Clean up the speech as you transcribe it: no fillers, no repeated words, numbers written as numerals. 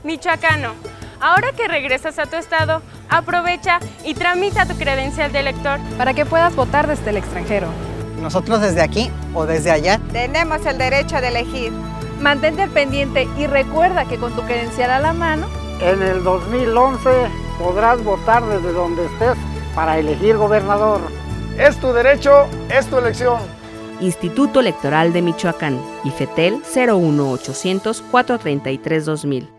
Michoacano, ahora que regresas a tu estado, aprovecha y tramita tu credencial de elector para que puedas votar desde el extranjero. Nosotros desde aquí o desde allá tenemos el derecho de elegir. Mantente al pendiente y recuerda que con tu credencial a la mano, en el 2011 podrás votar desde donde estés para elegir gobernador. Es tu derecho, es tu elección. Instituto Electoral de Michoacán, IFETEL 01800 433 2000.